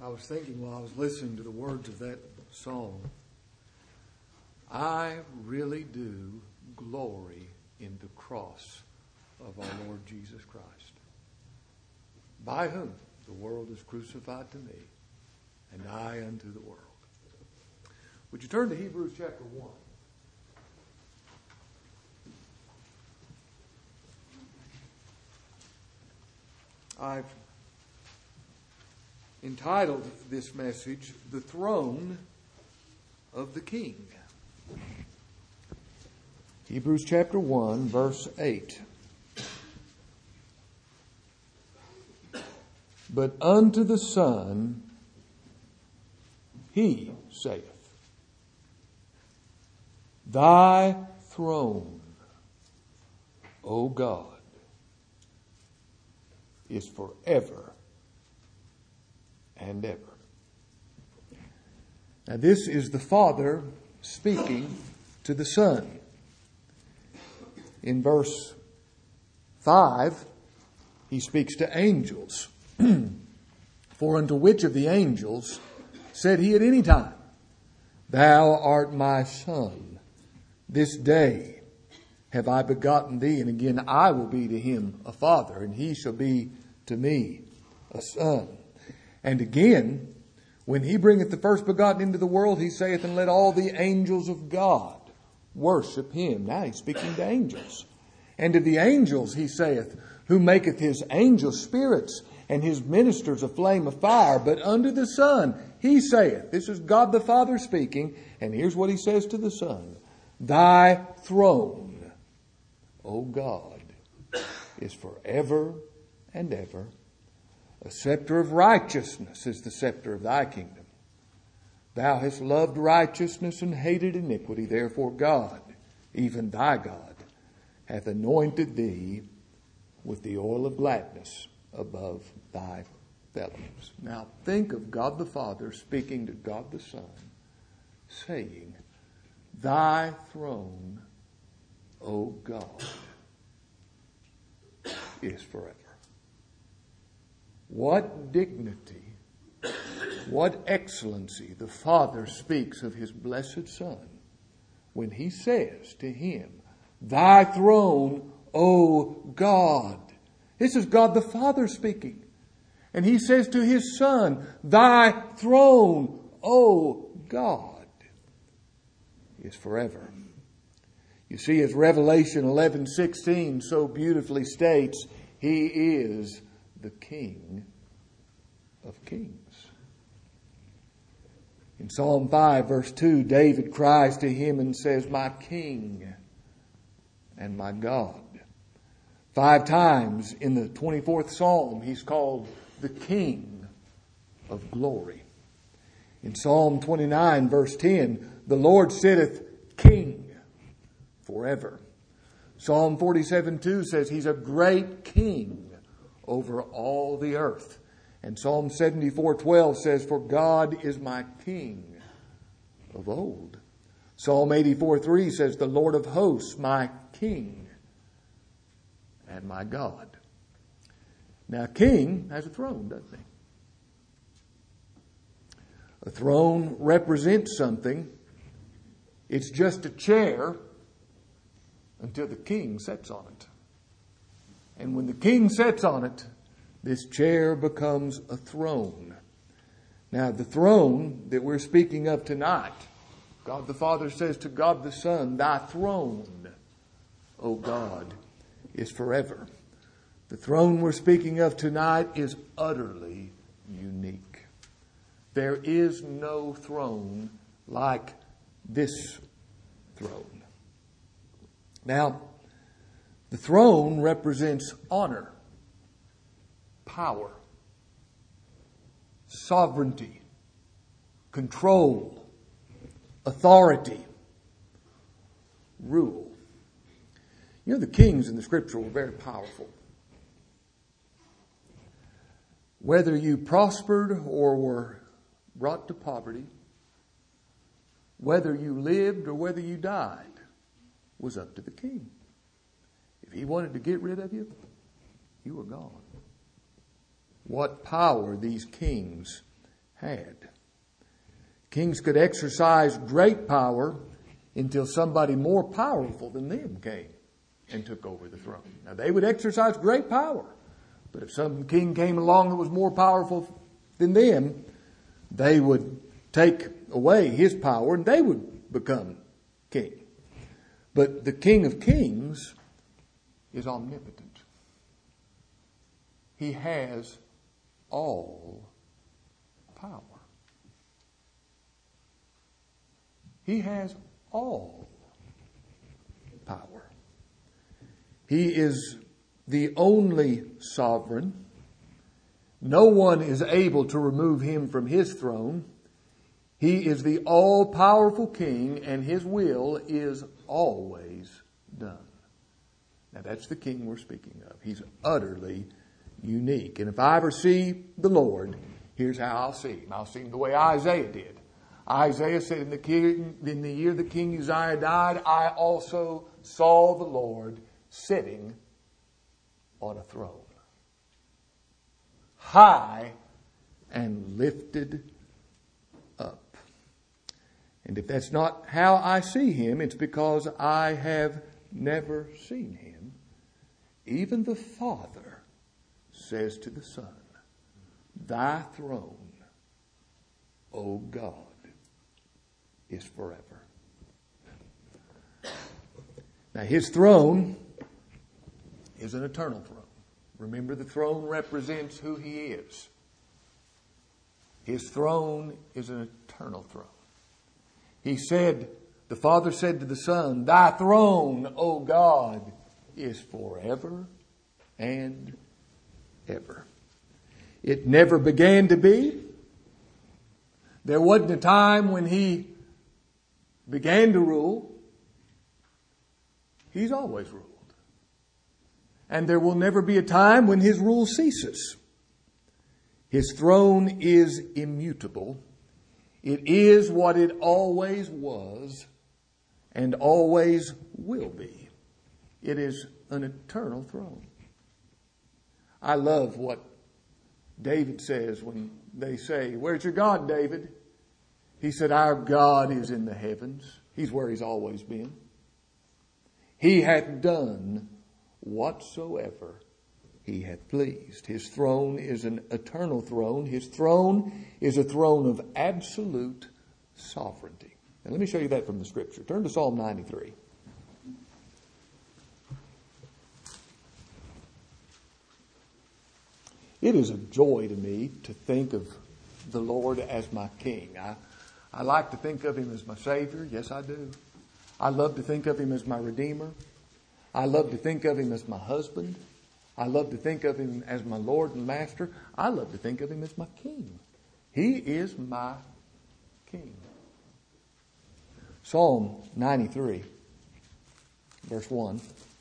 I was thinking while I was listening to the words of that song, I really do glory in the cross of our Lord Jesus Christ, by whom the world is crucified to me, and I unto the world. Would you turn to Hebrews chapter 1? I've entitled this message, The Throne of the King. Hebrews chapter 1, verse 8. But unto the Son he saith, Thy throne, O God, is forever and ever. Now this is the Father speaking to the Son. In verse 5, he speaks to angels. For unto which of the angels said he at any time, Thou art my Son, this day have I begotten thee, and again I will be to him a father, and he shall be to me a son. And again, when he bringeth the first begotten into the world, he saith, And let all the angels of God worship him. Now he's speaking to angels. And to the angels he saith, Who maketh his angels spirits, and his ministers a flame of fire. But unto the Son he saith, this is God the Father speaking, and here's what he says to the Son, Thy throne, O God, is forever and ever. A scepter of righteousness is the scepter of thy kingdom. Thou hast loved righteousness and hated iniquity. Therefore God, even thy God, hath anointed thee with the oil of gladness above thy fellows. Now think of God the Father speaking to God the Son, saying, Thy throne, O God, is forever. What dignity, what excellency the Father speaks of his blessed Son when he says to him, Thy throne, O God. This is God the Father speaking. And he says to his Son, Thy throne, O God, is forever. You see, as Revelation 11:16 so beautifully states, he is the King of kings. In Psalm 5, verse 2, David cries to him and says, My King and my God. 5 times in the 24th Psalm, he's called the King of glory. In Psalm 29, verse 10, the Lord sitteth King forever. Psalm 47:2 says he's a great King over all the earth. And Psalm 74:12 says, For God is my King of old. Psalm 84:3 says, The Lord of hosts, my King and my God. Now, king has a throne, doesn't he? A throne represents something. It's just a chair until the king sits on it. And when the king sits on it, this chair becomes a throne. Now, the throne that we're speaking of tonight, God the Father says to God the Son, Thy throne, O God, is forever. The throne we're speaking of tonight is utterly unique. There is no throne like this throne. Now, the throne represents honor, power, sovereignty, control, authority, rule. You know, the kings in the Scripture were very powerful. Whether you prospered or were brought to poverty, whether you lived or whether you died, was up to the king. If he wanted to get rid of you, you were gone. What power these kings had. Kings could exercise great power until somebody more powerful than them came and took over the throne. Now, they would exercise great power, but if some king came along that was more powerful than them, they would take away his power and they would become king. But the King of Kings is omnipotent. He has all power. He has all power. He is the only sovereign. No one is able to remove him from his throne. He is the all-powerful king, and his will is always done. Now, that's the king we're speaking of. He's utterly unique. And if I ever see the Lord, here's how I'll see him. I'll see him the way Isaiah did. Isaiah said, in the year the King Uzziah died, I also saw the Lord sitting on a throne, high and lifted up. And if that's not how I see him, it's because I have never seen him. Even the Father says to the Son, Thy throne, O God, is forever. Now, his throne is an eternal throne. Remember, the throne represents who he is. His throne is an eternal throne. He said, the Father said to the Son, Thy throne, O God, is forever and ever. It never began to be. There wasn't a time when he began to rule. He's always ruled. And there will never be a time when his rule ceases. His throne is immutable. It is what it always was and always will be. It is an eternal throne. I love what David says when they say, Where's your God, David? He said, Our God is in the heavens. He's where he's always been. He hath done whatsoever he hath pleased. His throne is an eternal throne. His throne is a throne of absolute sovereignty. Now let me show you that from the Scripture. Turn to Psalm 93. It is a joy to me to think of the Lord as my King. I like to think of him as my Savior. Yes, I do. I love to think of him as my Redeemer. I love to think of him as my husband. I love to think of him as my Lord and Master. I love to think of him as my King. He is my King. Psalm 93, verse 1.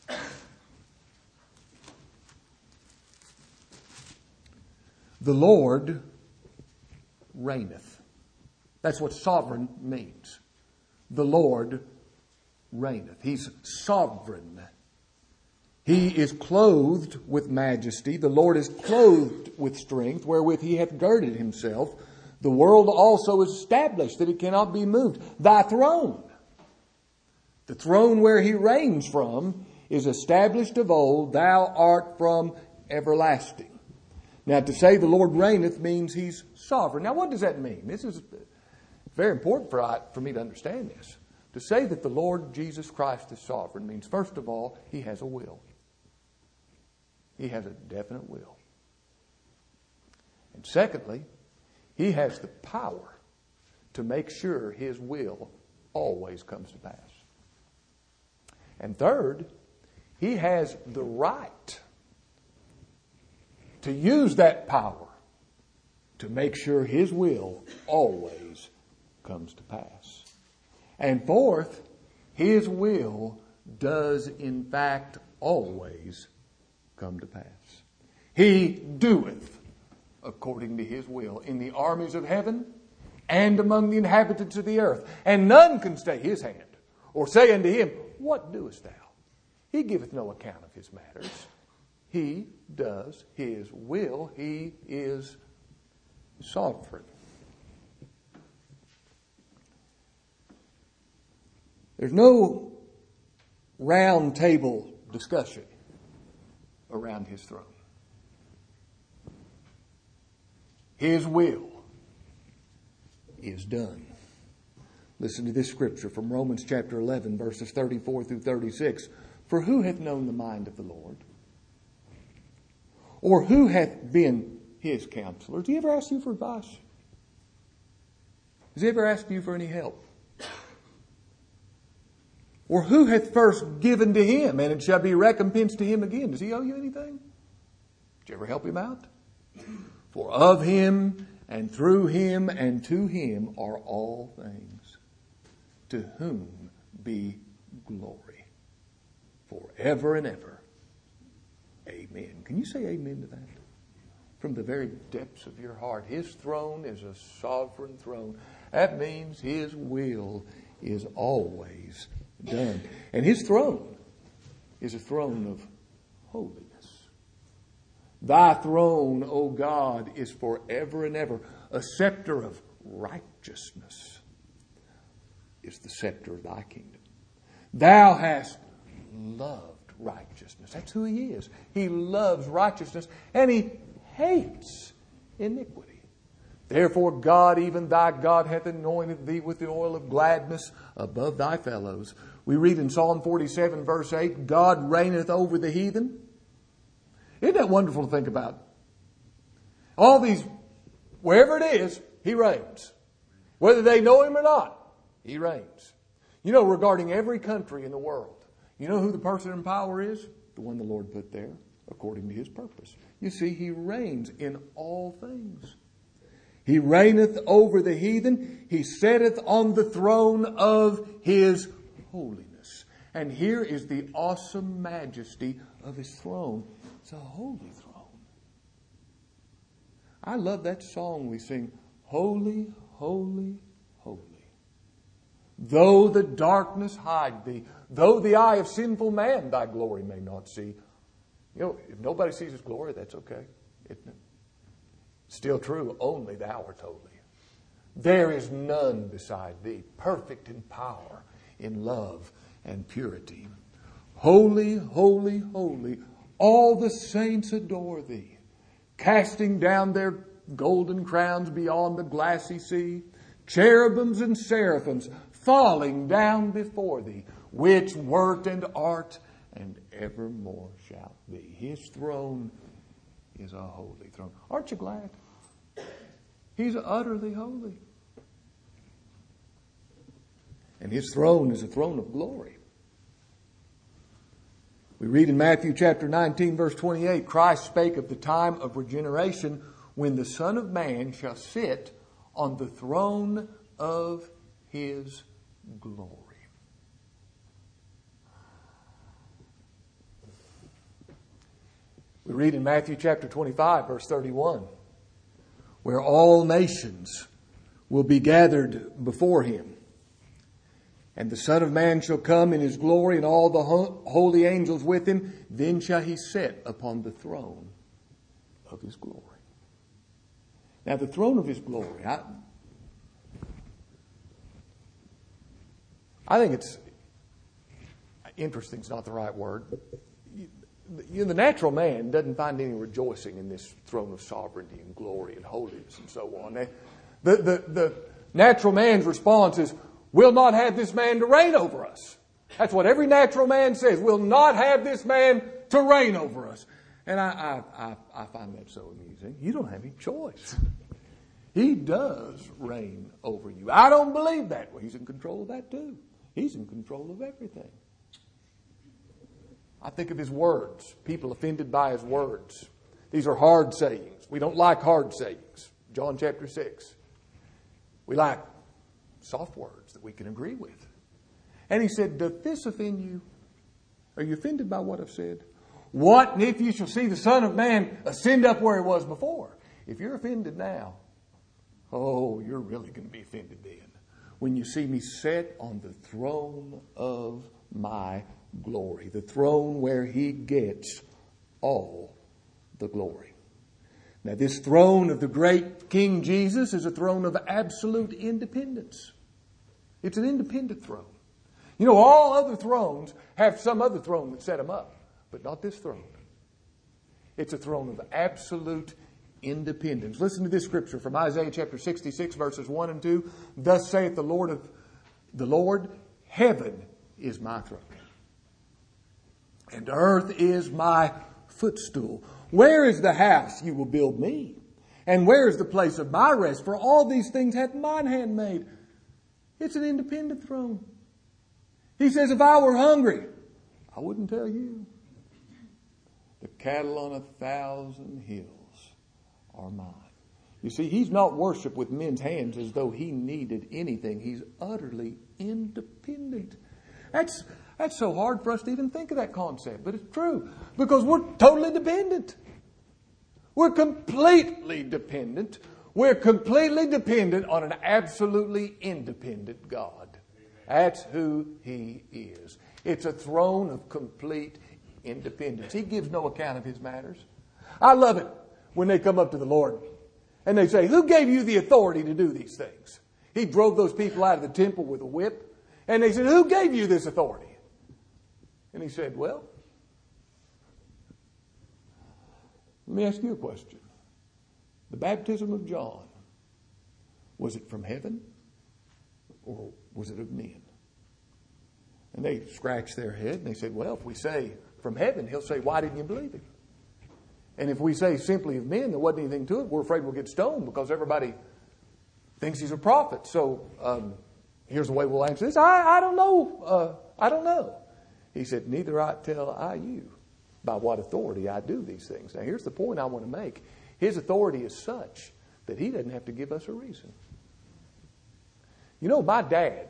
The Lord reigneth. That's what sovereign means. The Lord reigneth. He's sovereign. He is clothed with majesty. The Lord is clothed with strength, wherewith he hath girded himself. The world also is established, that it cannot be moved. Thy throne, the throne where he reigns from, is established of old. Thou art from everlasting. Now, to say the Lord reigneth means he's sovereign. Now, what does that mean? This is very important for me to understand this. To say that the Lord Jesus Christ is sovereign means, first of all, he has a will. He has a definite will. And secondly, he has the power to make sure his will always comes to pass. And third, he has the right to use that power to make sure his will always comes to pass. And fourth, his will does in fact always come to pass. He doeth according to his will in the armies of heaven and among the inhabitants of the earth. And none can stay his hand or say unto him, What doest thou? He giveth no account of his matters. He does his will. He is sovereign. There's no round table discussion around His throne. His will is done. Listen to this scripture from Romans chapter 11, verses 34 through 36. For who hath known the mind of the Lord? Or who hath been His counselor? Has He ever asked you for advice? Has He ever asked you for any help? Or who hath first given to Him, and it shall be recompensed to Him again? Does He owe you anything? Did you ever help Him out? For of Him, and through Him, and to Him are all things, to whom be glory forever and ever. Amen. Can you say amen to that? From the very depths of your heart. His throne is a sovereign throne. That means His will is always done. And His throne is a throne of holiness. Thy throne, O God, is forever and ever. A scepter of righteousness is the scepter of Thy kingdom. Thou hast loved righteousness. That's who He is. He loves righteousness and He hates iniquity. Therefore God, even Thy God, hath anointed Thee with the oil of gladness above Thy fellows. We read in Psalm 47 verse 8, God reigneth over the heathen. Isn't that wonderful to think about? All these, wherever it is, He reigns. Whether they know Him or not, He reigns. You know, regarding every country in the world, you know who the person in power is? The one the Lord put there, according to His purpose. You see, He reigns in all things. He reigneth over the heathen. He sitteth on the throne of His holiness. And here is the awesome majesty of His throne. It's a holy throne. I love that song we sing, Holy, Holy, Holy. Though the darkness hide Thee, though the eye of sinful man Thy glory may not see. You know, if nobody sees His glory, that's okay, isn't it? Still true, only Thou art holy. There is none beside Thee, perfect in power, in love and purity. Holy, holy, holy, all the saints adore Thee, casting down their golden crowns beyond the glassy sea, cherubims and seraphims falling down before Thee, which wert and art and evermore shalt be. His throne is a holy throne. Aren't you glad? He's utterly holy. And His throne is a throne of glory. We read in Matthew chapter 19, verse 28, Christ spake of the time of regeneration when the Son of Man shall sit on the throne of His glory. We read in Matthew chapter 25, verse 31, where all nations will be gathered before Him. And the Son of Man shall come in His glory, and all the holy angels with Him. Then shall He sit upon the throne of His glory. Now, the throne of His glory, I think it's interesting. It's not the right word. The natural man doesn't find any rejoicing in this throne of sovereignty and glory and holiness and so on. The natural man's response is, we'll not have this man to reign over us. That's what every natural man says. We'll not have this man to reign over us. And I find that so amusing. You don't have any choice. He does reign over you. I don't believe that. Well, He's in control of that too. He's in control of everything. I think of His words. People offended by His words. These are hard sayings. We don't like hard sayings. John chapter 6. We like soft words that we can agree with. And He said, doth this offend you? Are you offended by what I've said? What if you shall see the Son of Man ascend up where He was before? If you're offended now, oh, you're really going to be offended then. When you see Me set on the throne of My glory. The throne where He gets all the glory. Now, this throne of the great King Jesus is a throne of absolute independence. It's an independent throne. You know, all other thrones have some other throne that set them up, but not this throne. It's a throne of absolute independence. Listen to this scripture from Isaiah chapter 66, verses 1 and 2. Thus saith the Lord, heaven is my throne, and earth is my footstool. Where is the house you will build me? And where is the place of my rest? For all these things hath mine hand made. It's an independent throne. He says, if I were hungry, I wouldn't tell you. The cattle on 1,000 hills are mine. You see, he's not worshipped with men's hands as though he needed anything. He's utterly independent. That's so hard for us to even think of that concept, but it's true because we're totally dependent. We're completely dependent. We're completely dependent on an absolutely independent God. That's who He is. It's a throne of complete independence. He gives no account of His matters. I love it when they come up to the Lord and they say, who gave you the authority to do these things? He drove those people out of the temple with a whip. And they said, who gave you this authority? And He said, well, let me ask you a question. The baptism of John, was it from heaven or was it of men? And they scratched their head and they said, well, if we say from heaven, He'll say, why didn't you believe Him? And if we say simply of men, there wasn't anything to it, we're afraid we'll get stoned because everybody thinks He's a prophet. So here's the way we'll answer this. I don't know. I don't know. He said, neither tell I you by what authority I do these things. Now here's the point I want to make. His authority is such that He doesn't have to give us a reason. You know, my dad,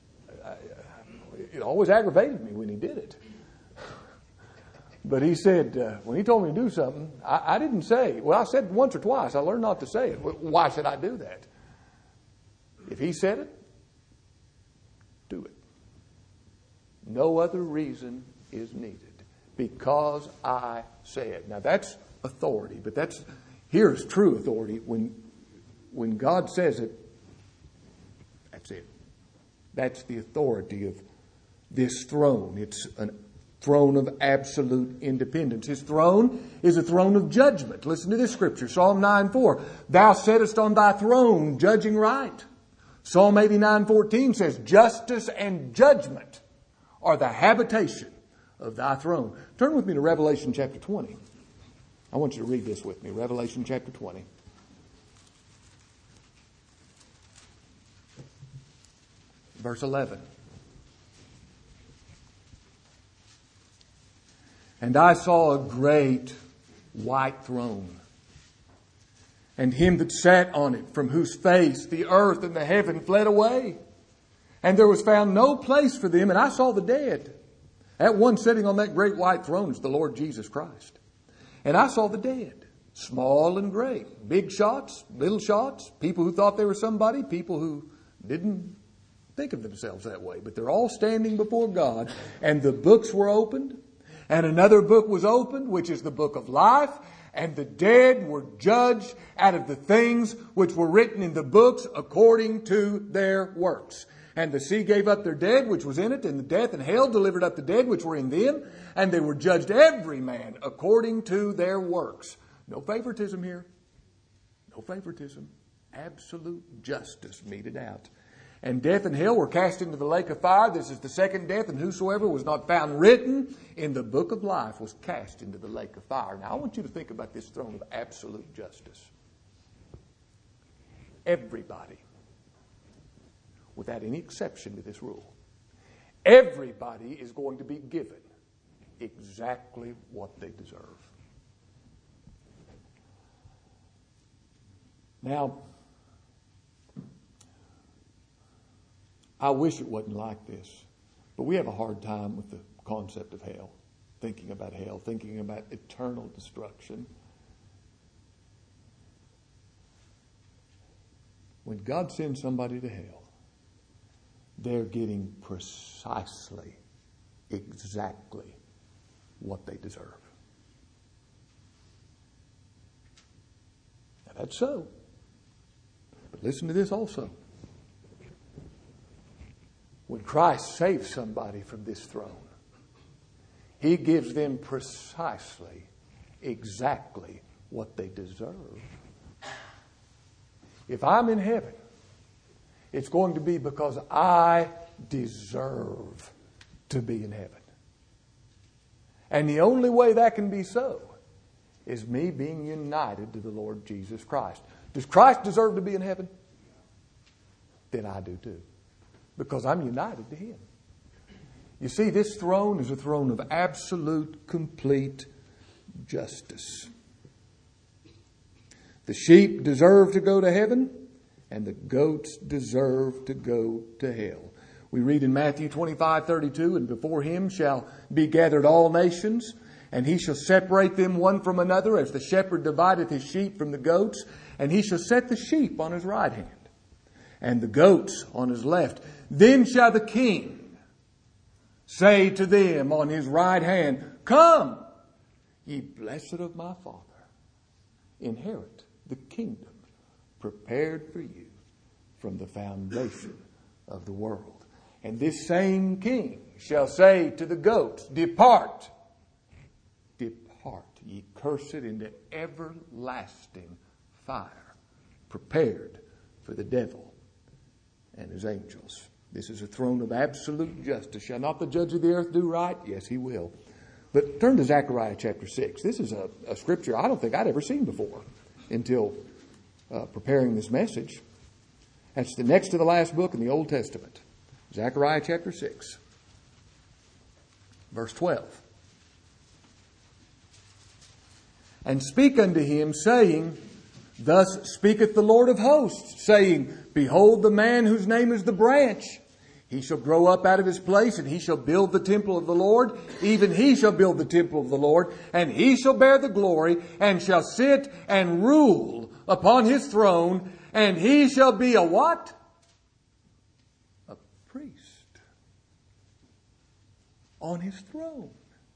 it always aggravated me when he did it. But he said, when he told me to do something, I didn't say, well, I said once or twice, I learned not to say it. Why should I do that? If He said it, do it. No other reason is needed because I say it. Now that's authority, but here's true authority. When God says it, that's it. That's the authority of this throne. It's a throne of absolute independence. His throne is a throne of judgment. Listen to this scripture, Psalm 9:4. Thou sittest on thy throne, judging right. Psalm 89:14 says, justice and judgment are the habitation of thy throne. Turn with me to Revelation chapter 20. I want you to read this with me. Revelation chapter 20. Verse 11. And I saw a great white throne, and Him that sat on it, from whose face the earth and the heaven fled away. And there was found no place for them, and I saw the dead. That one sitting on that great white throne is the Lord Jesus Christ. And I saw the dead, small and great, big shots, little shots, people who thought they were somebody, people who didn't think of themselves that way. But they're all standing before God, and the books were opened, and another book was opened, which is the book of life, and the dead were judged out of the things which were written in the books according to their works. And the sea gave up their dead which was in it, and the death and hell delivered up the dead which were in them, and they were judged every man according to their works. No favoritism here. No favoritism. Absolute justice meted out. And death and hell were cast into the lake of fire. This is the second death, and whosoever was not found written in the book of life was cast into the lake of fire. Now I want you to think about this throne of absolute justice. Everybody, without any exception to this rule, everybody is going to be given exactly what they deserve. Now, I wish it wasn't like this, but we have a hard time with the concept of hell, thinking about hell, thinking about eternal destruction. When God sends somebody to hell, they're getting precisely, exactly what they deserve. Now that's so. But listen to this also. When Christ saves somebody from this throne, He gives them precisely, exactly what they deserve. If I'm in heaven, it's going to be because I deserve to be in heaven. And the only way that can be so is me being united to the Lord Jesus Christ. Does Christ deserve to be in heaven? Then I do too. Because I'm united to Him. You see, this throne is a throne of absolute, complete justice. The sheep deserve to go to heaven, and the goats deserve to go to hell. We read in Matthew 25:32, and before Him shall be gathered all nations, and He shall separate them one from another, as the shepherd divideth his sheep from the goats, and He shall set the sheep on His right hand, and the goats on His left. Then shall the King say to them on His right hand, Come, ye blessed of my Father, inherit the kingdom prepared for you from the foundation of the world. And this same King shall say to the goats, Depart, depart, ye cursed, into everlasting fire, prepared for the devil and his angels. This is a throne of absolute justice. Shall not the judge of the earth do right? Yes, He will. But turn to Zechariah chapter 6. This is a scripture I don't think I'd ever seen before until preparing this message. That's the next to the last book in the Old Testament. Zechariah chapter 6, verse 12. And speak unto him, saying, Thus speaketh the Lord of hosts, saying, Behold the man whose name is the branch. He shall grow up out of his place, and he shall build the temple of the Lord. Even he shall build the temple of the Lord, and he shall bear the glory, and shall sit and rule upon his throne, and he shall be a what? A priest on his throne.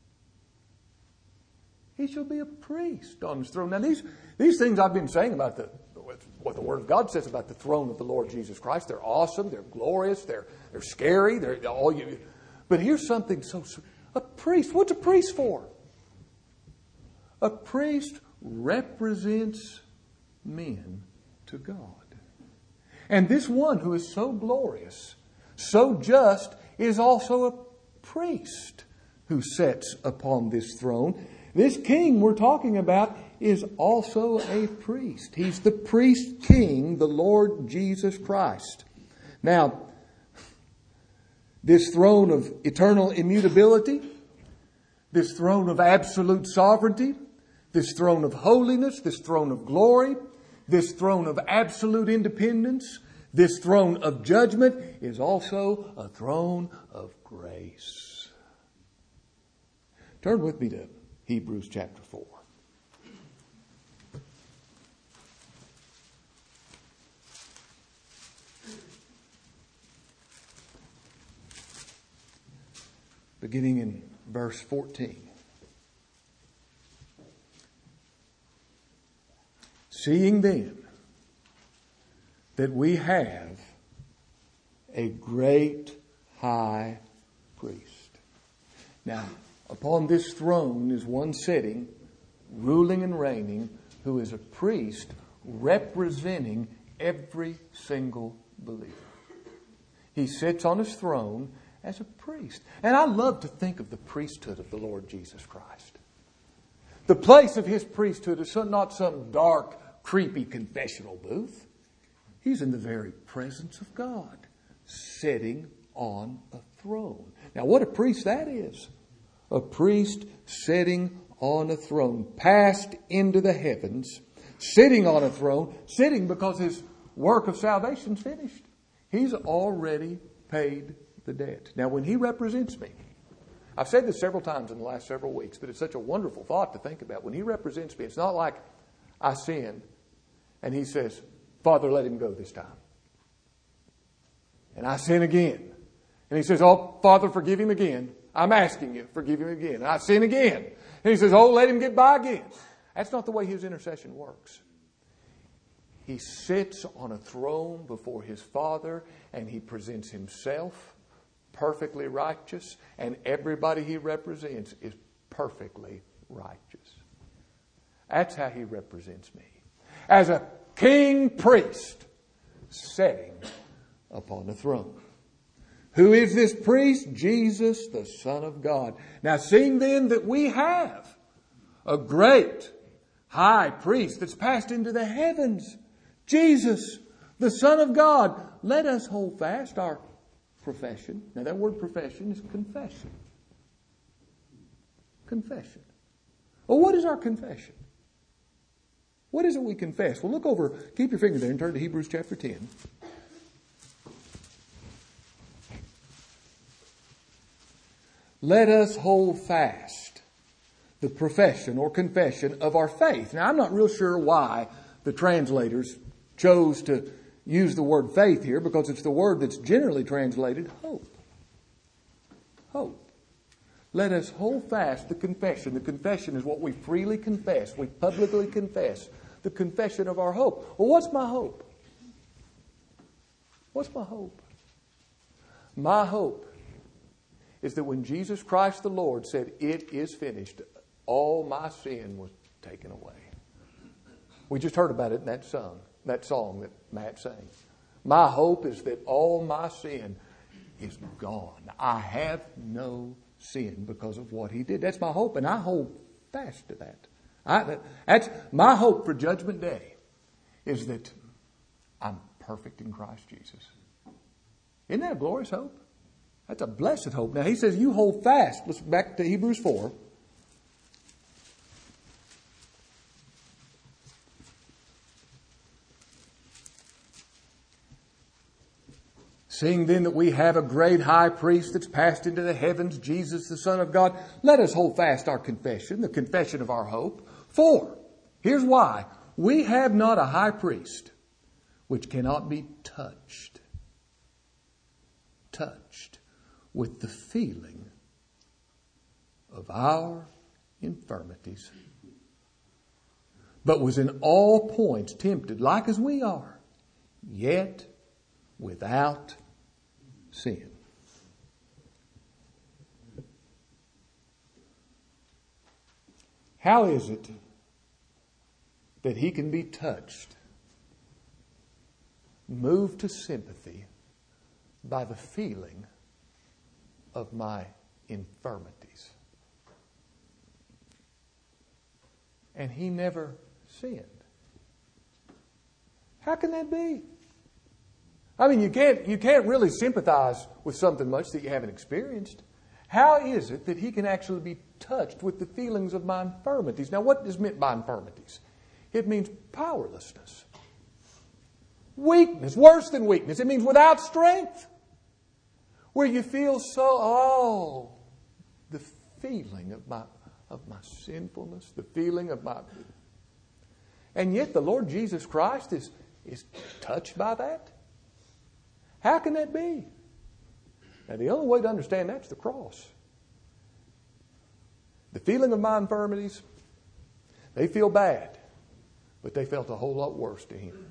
He shall be a priest on his throne. Now these things I've been saying about what the Word of God says about the throne of the Lord Jesus Christ, they're awesome, they're glorious, they're scary, they're all you. But here's something a priest. What's a priest for? A priest represents men to God. And this one who is so glorious, so just, is also a priest who sits upon this throne. This king we're talking about is also a priest. He's the priest king, the Lord Jesus Christ. Now, this throne of eternal immutability, this throne of absolute sovereignty, this throne of holiness, this throne of glory, this throne of absolute independence, this throne of judgment is also a throne of grace. Turn with me to Hebrews chapter 4. Beginning in verse 14. Seeing then that we have a great high priest. Now, upon this throne is one sitting, ruling and reigning, who is a priest representing every single believer. He sits on his throne as a priest. And I love to think of the priesthood of the Lord Jesus Christ. The place of His priesthood is not some dark, creepy confessional booth. He's in the very presence of God, sitting on a throne. Now, what a priest that is. A priest sitting on a throne, passed into the heavens, sitting on a throne, sitting because His work of salvation's finished. He's already paid the debt. Now, when He represents me, I've said this several times in the last several weeks, but it's such a wonderful thought to think about. When He represents me, it's not like I sin and He says, Father, let him go this time. And I sin again. And He says, oh, Father, forgive him again. I'm asking you, forgive him again. And I sin again. And He says, oh, let him get by again. That's not the way His intercession works. He sits on a throne before His Father and He presents Himself perfectly righteous, and everybody He represents is perfectly righteous. That's how He represents me. As a king priest sitting upon the throne. Who is this priest? Jesus, the Son of God. Now, seeing then that we have a great high priest that's passed into the heavens, Jesus, the Son of God, let us hold fast our profession. Now, that word profession is confession. Confession. Well, what is our confession? What is it we confess? Well, look over, keep your finger there and turn to Hebrews chapter 10. Let us hold fast the profession or confession of our faith. Now, I'm not real sure why the translators chose to use the word faith here, because it's the word that's generally translated hope. Hope. Let us hold fast the confession. The confession is what we freely confess. We publicly confess the confession of our hope. Well, what's my hope? What's my hope? My hope is that when Jesus Christ the Lord said, "It is finished," all my sin was taken away. We just heard about it in that song that Matt sang. My hope is that all my sin is gone. I have no sin because of what He did. That's my hope, and I hold fast to that. That's my hope for Judgment Day, is that I'm perfect in Christ Jesus. Isn't that a glorious hope? That's a blessed hope. Now, he says, you hold fast. Let's back to Hebrews 4. Seeing then that we have a great high priest that's passed into the heavens, Jesus, the Son of God, let us hold fast our confession, the confession of our hope. For, here's why, we have not a high priest which cannot be touched with the feeling of our infirmities, but was in all points tempted, like as we are, yet without sin. How is it that He can be touched, moved to sympathy by the feeling of my infirmities? And He never sinned. How can that be? I mean, you can't really sympathize with something much that you haven't experienced. How is it that He can actually be touched with the feelings of my infirmities? Now, what is meant by infirmities? It means powerlessness. Weakness, worse than weakness. It means without strength. Where you feel so, the feeling of my sinfulness, the feeling of my... And yet the Lord Jesus Christ is touched by that? How can that be? Now, the only way to understand that's the cross. The feeling of my infirmities, they feel bad, but they felt a whole lot worse to Him.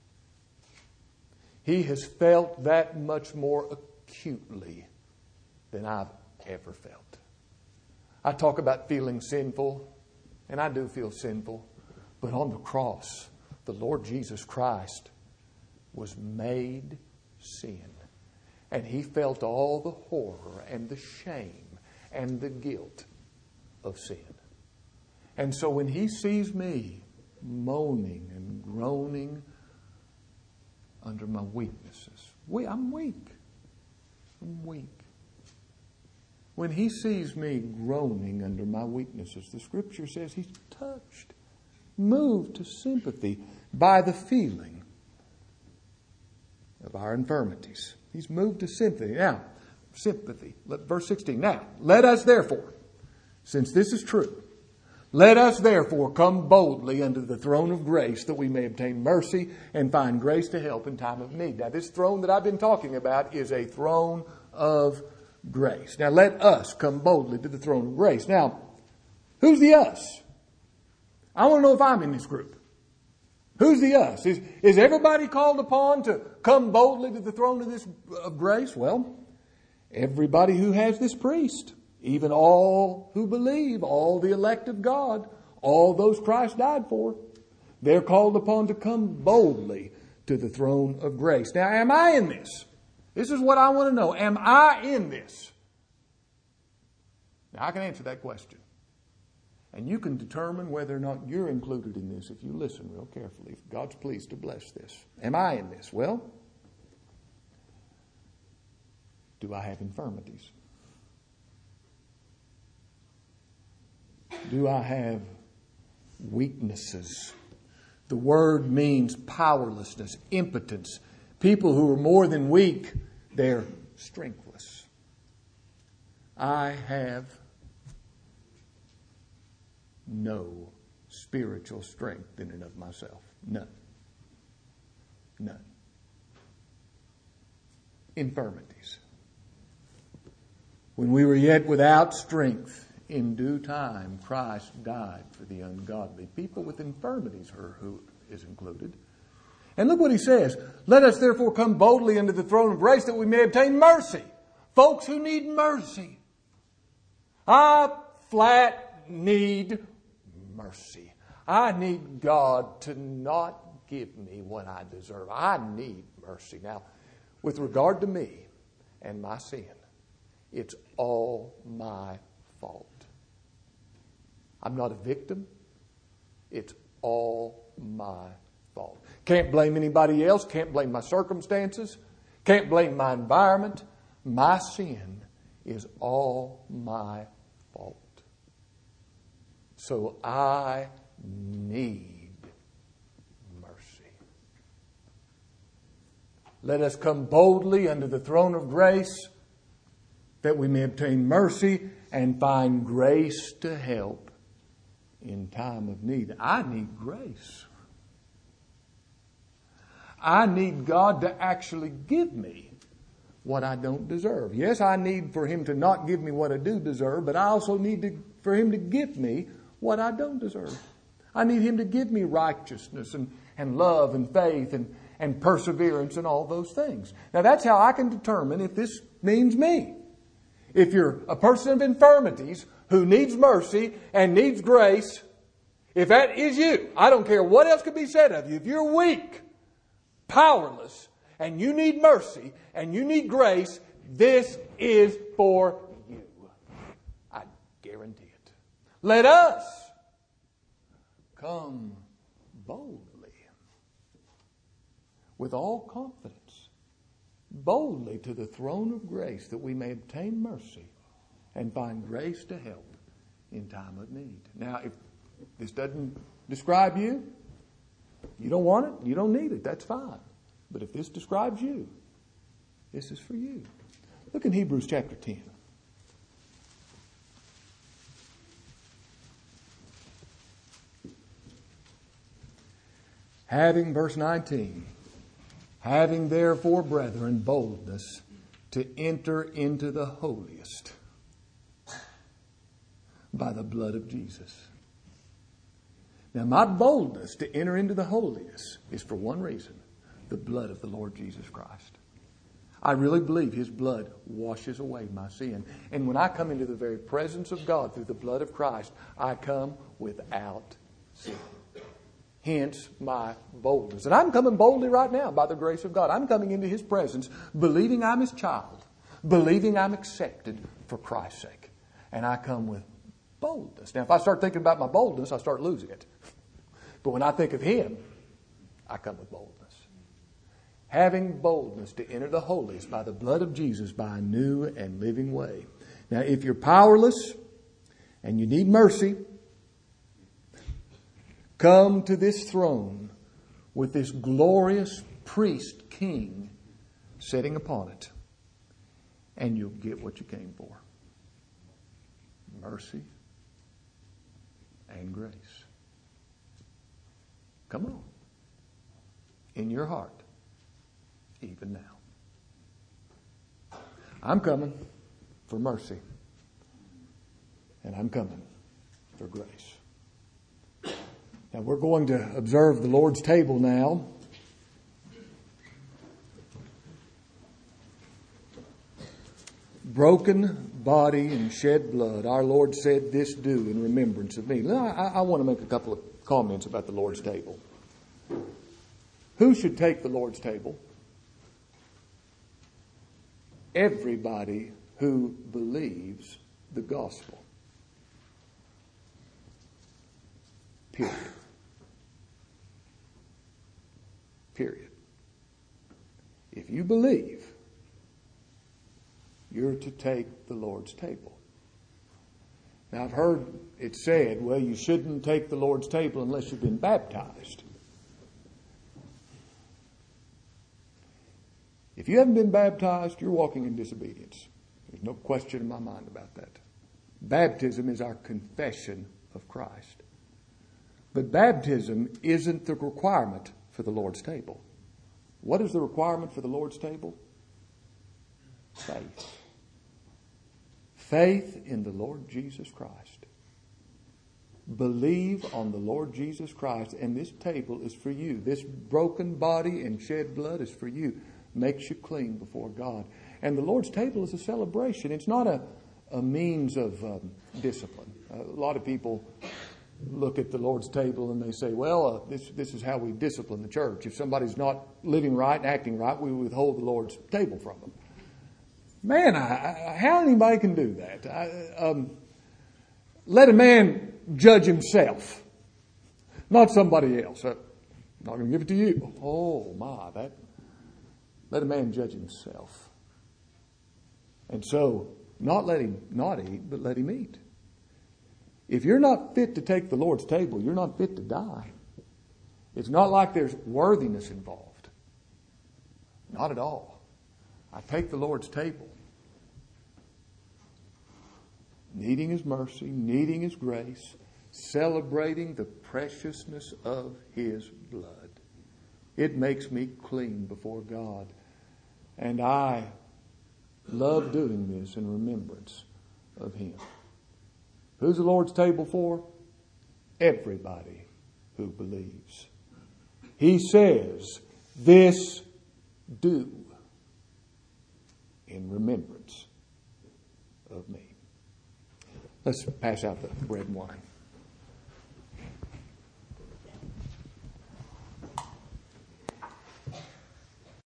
He has felt that much more acutely than I've ever felt. I talk about feeling sinful, and I do feel sinful, but on the cross, the Lord Jesus Christ was made sin. And He felt all the horror and the shame and the guilt of sin. And so when He sees me moaning and groaning under my weaknesses, I'm weak. I'm weak. When He sees me groaning under my weaknesses, the Scripture says He's touched, moved to sympathy by the feeling of our infirmities. He's moved to sympathy. Now, sympathy. Verse 16. Now, let us therefore, since this is true, let us therefore come boldly unto the throne of grace, that we may obtain mercy and find grace to help in time of need. Now, this throne that I've been talking about is a throne of grace. Now, let us come boldly to the throne of grace. Now, who's the us? I want to know if I'm in this group. Who's the us? Is everybody called upon to come boldly to the throne of grace? Well, Everybody who has this priest, even all who believe, all the elect of God, all those Christ died for, they're called upon to come boldly to the throne of grace. Now, am I in this? This is what I want to know. Am I in this? Now, I can answer that question. And you can determine whether or not you're included in this if you listen real carefully, if God's pleased to bless this. Am I in this? Well, do I have infirmities? Do I have weaknesses? The word means powerlessness, impotence. People who are more than weak, they're strengthless. I have no spiritual strength in and of myself. None. None. Infirmities. When we were yet without strength, in due time, Christ died for the ungodly. People with infirmities are who is included. And look what he says. Let us therefore come boldly unto the throne of grace that we may obtain mercy. Folks who need mercy. I flat need mercy. I need God to not give me what I deserve. I need mercy. Now, with regard to me and my sin, it's all my fault. I'm not a victim. It's all my fault. Can't blame anybody else. Can't blame my circumstances. Can't blame my environment. My sin is all my fault. So I need mercy. Let us come boldly unto the throne of grace that we may obtain mercy and find grace to help in time of need. I need grace. I need God to actually give me what I don't deserve. Yes, I need for Him to not give me what I do deserve, but I also need for Him to give me what I don't deserve. I need Him to give me righteousness and love and faith and perseverance and all those things. Now that's how I can determine if this means me. If you're a person of infirmities who needs mercy and needs grace, if that is you, I don't care what else could be said of you. If you're weak, powerless, and you need mercy and you need grace, this is for you. I guarantee it. Let us come boldly, with all confidence, boldly to the throne of grace that we may obtain mercy and find grace to help in time of need. Now, if this doesn't describe you, you don't want it, you don't need it, that's fine. But if this describes you, this is for you. Look in Hebrews chapter 10. Verse 19. Having therefore, brethren, boldness to enter into the holiest by the blood of Jesus. Now, my boldness to enter into the holiest is for one reason: the blood of the Lord Jesus Christ. I really believe His blood washes away my sin. And when I come into the very presence of God through the blood of Christ, I come without sin. Hence my boldness. And I'm coming boldly right now by the grace of God. I'm coming into His presence believing I'm His child, believing I'm accepted for Christ's sake. And I come with boldness. Now, if I start thinking about my boldness, I start losing it. But when I think of Him, I come with boldness. Having boldness to enter the holiest by the blood of Jesus by a new and living way. Now, if you're powerless and you need mercy, come to this throne with this glorious priest king sitting upon it, and you'll get what you came for: mercy and grace. Come on. In your heart, even now. I'm coming for mercy, and I'm coming for grace. Now we're going to observe the Lord's table now. broken body and shed blood, our Lord said, "This do in remembrance of me." Now, I want to make a couple of comments about the Lord's table. Who should take the Lord's table? Everybody who believes the gospel. Period. Period. If you believe, you're to take the Lord's table. Now, I've heard it said, well, you shouldn't take the Lord's table unless you've been baptized. If you haven't been baptized, you're walking in disobedience. There's no question in my mind about that. Baptism is our confession of Christ. But baptism isn't the requirement for the Lord's table. What is the requirement for the Lord's table? Faith. Faith in the Lord Jesus Christ. Believe on the Lord Jesus Christ, and this table is for you. This broken body and shed blood is for you. Makes you clean before God. And the Lord's table is a celebration. It's not a means of discipline. A lot of people look at the Lord's table and they say, well, this is how we discipline the church. If somebody's not living right and acting right, we withhold the Lord's table from them. Man, how anybody can do that? Let a man judge himself, not somebody else. I'm not going to give it to you. Oh, my, let a man judge himself. And so, not let him not eat, but let him eat. If you're not fit to take the Lord's table, you're not fit to die. It's not like there's worthiness involved. Not at all. I take the Lord's table, needing His mercy, needing His grace, celebrating the preciousness of His blood. It makes me clean before God. And I love doing this in remembrance of Him. Who's the Lord's table for? Everybody who believes. He says, "This do in remembrance of me." Let's pass out the bread and wine.